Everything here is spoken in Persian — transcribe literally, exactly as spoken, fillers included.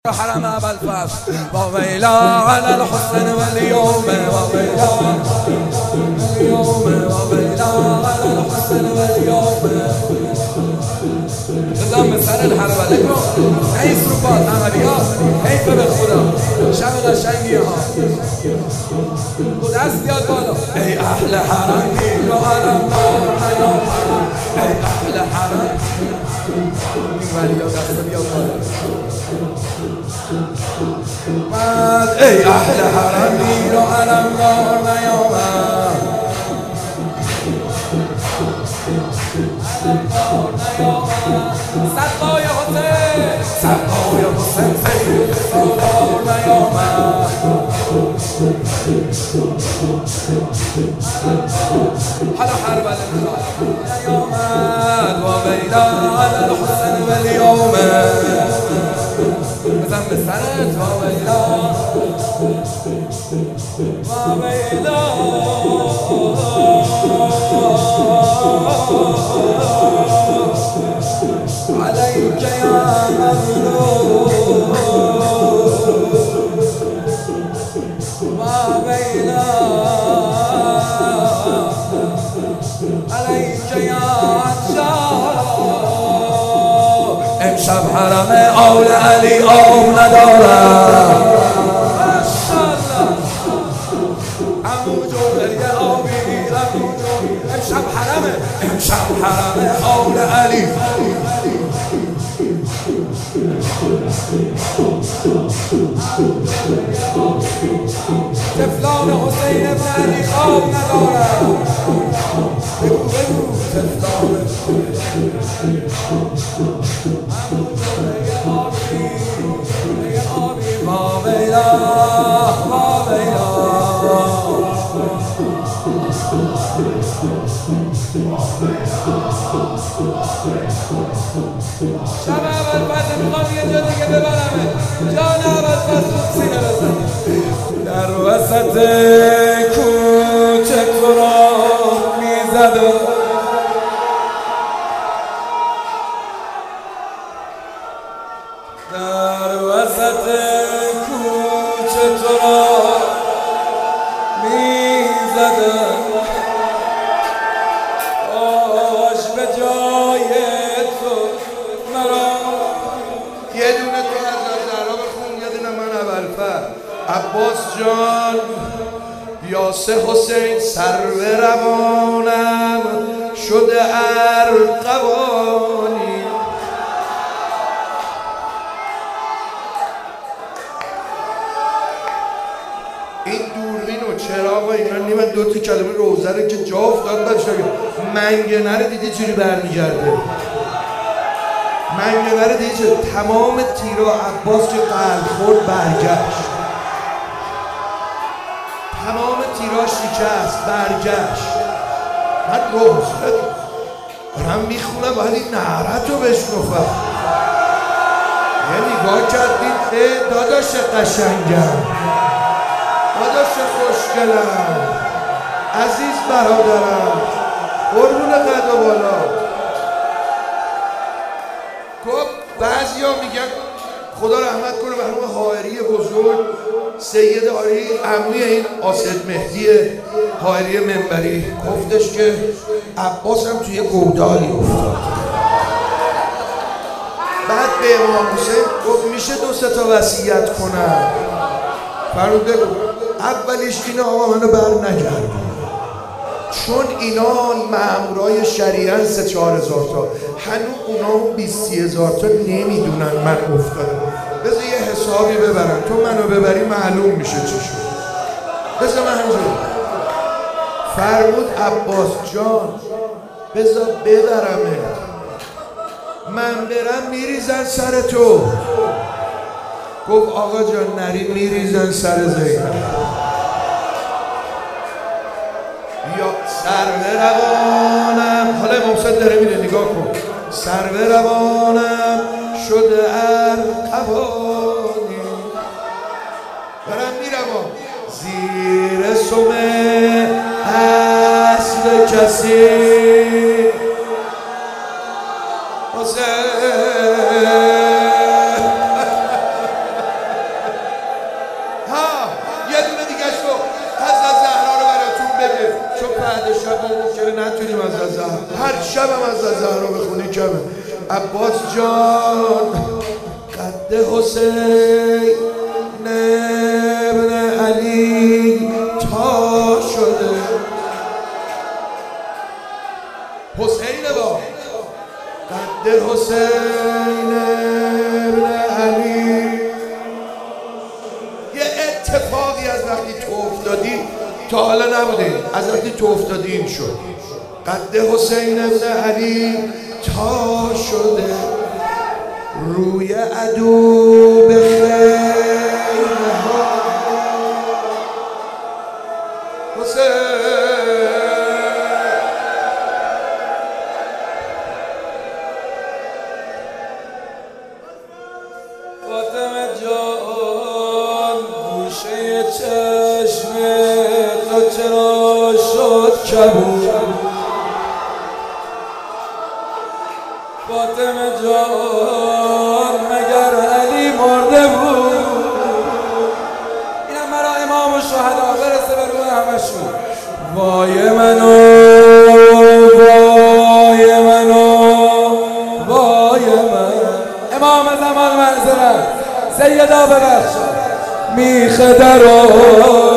حرم أبا الفضل وويلا على الحسن واليوم وويلا اليوم وويلا على الحسن واليوم نظام سر الحرم علیکم ای سروبات عملی ها حیف به خدا شب قشنگی ها دست بیاد بالا ای اهل حرم گیر و حرم نیام ای اهل حرم این ولی ها دست بیاد بالا ای اهل حرم گیر و حرم نیام سقای حسین سقای حسین سید سالار نیامد حالا حربل نیامد و بیدا علی الحسین والیوم بزن به سرت و بیدا و بیدا عليك يا مظلوم ما بينا عليك يا عطشان امشب حرم آل علی آب ندارم ماشاءالله عمو جوهری آبی عمو جوهری امشب حرمه امشب حرم آل علی تفلان حسین ابن علی خواب ندارم بگو بگو تفلان آبی ما بیلا ما بیلا شب اول فصل میخوام یه جا دیگه ببرمه جان اول فصل سینه بزن در وسط کوچه تو را میزد در وسط کوچه تو را میزد آش به جای تو مرا یه دونه تو از زهرا بخون یه دونه من ابوالفضل عباس جان یاسر حسین سرو روانم شده ارغوانی این دوربین و چراغ و اینا نیمه دو تا کلمه روزه رو که جا افتاد داشته منگنه رو دیدی چجوری برمیگرده منگنه رو دیدی چجوری تمام تیرا عباس که قلب خورد برگشت تمام تیرا شکست برگشت من روزه دارم میخونم باید این نهرت رو بشنفم یه نگاه کردید اه داداش قشنگم داداش خوشگلم عزیز برادرم قربون قد و بالا خب بعضی ها میگن خدا رحمت کنه مرحوم حائری بزرگ سید حائری عموی این آسد مهدی حائری منبری گفتش که عباس هم توی گودالی افتاد بعد به امام حسین گفت میشه دو سه تا وصیت کنم فرمود بگو اولیش اینه آقا منو بر نگرد چون اینا مامورای شریعن سه چهار هزار تا هنوز اونا بیست سی هزار تا نمیدونن من افتادم بذار یه حسابی ببرن تو منو ببری معلوم میشه چی شد بذار من همجور فرمود عباس جان بذار ببرمه من برم میریزن سر تو گفت آقا جان نری میریزن سر زینب یا سرو روانم حالا امام حسین داره میره نگاه کن سرو روانم شده ارغوانی دارم میرم زیر سم اصل کسی حسین چرا نتونیم از زهرا هر شبم از زهرا بخونی کمه. عباس جان قد حسین ابن علی تا شده. حسین با قد حسین ابن علی. یه اتفاقی از وقتی تو افتادی تا حالا نبوده، از وقتی تو افتادی این شد. قد حسین ابن علی تا شده روی عدو به خیمه ها. حسین فاطمه جان گوشه چشم تو چرا شد کبود؟ فاطمه جان مگر علی مرده بود؟ اینم برای امام و شهدا برسه به روح همشون. وای منو وای منو وای من. امام زمان منظرت سیدا ببخش میخ درو